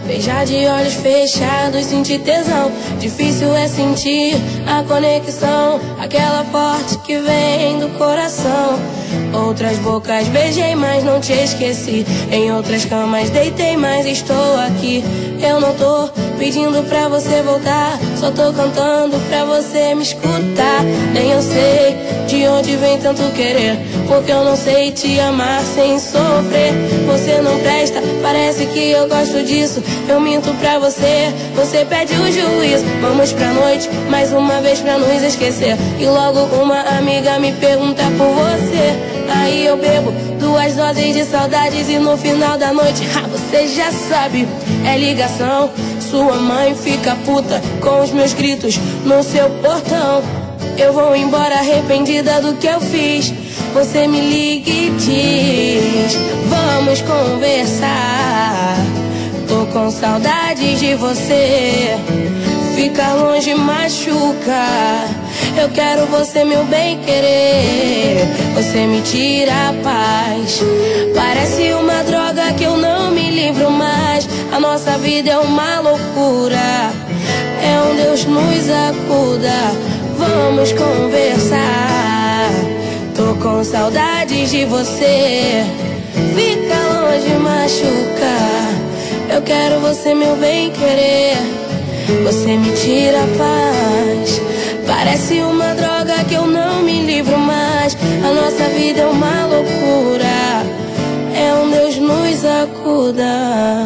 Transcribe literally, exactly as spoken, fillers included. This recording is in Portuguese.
Beijar de olhos fechados, sentir tesão. Difícil é sentir a conexão, aquela forte que vem do coração. Outras bocas beijei, mas não te esqueci. Em outras camas deitei, mas estou aqui. Eu não tô pedindo pra você voltar, só tô cantando pra você me escutar. Nem eu sei de onde vem tanto querer, porque eu não sei te amar sem sofrer. Você não presta, parece que eu gosto disso. Eu minto pra você, você pede o juízo. Vamos pra noite, mais uma vez pra nos esquecer. E logo uma amiga me pergunta por você. Aí eu bebo duas doses de saudades e no final da noite, ah, você já sabe, é ligação. Sua mãe fica puta com os meus gritos no seu portão. Eu vou embora arrependida do que eu fiz. Você me liga e diz: vamos conversar. Tô com saudades de você. Ficar longe machuca. Eu quero você, meu bem querer. Você me tira a paz. Parece uma droga que eu não me livro mais. A nossa vida é uma loucura. É um Deus nos acuda. Vamos conversar. Tô com saudades de você. Fica longe machuca. Eu quero você, meu bem querer. Você me tira a paz. Parece uma droga que eu não me livro mais. A nossa vida é uma loucura. É um Deus nos acuda.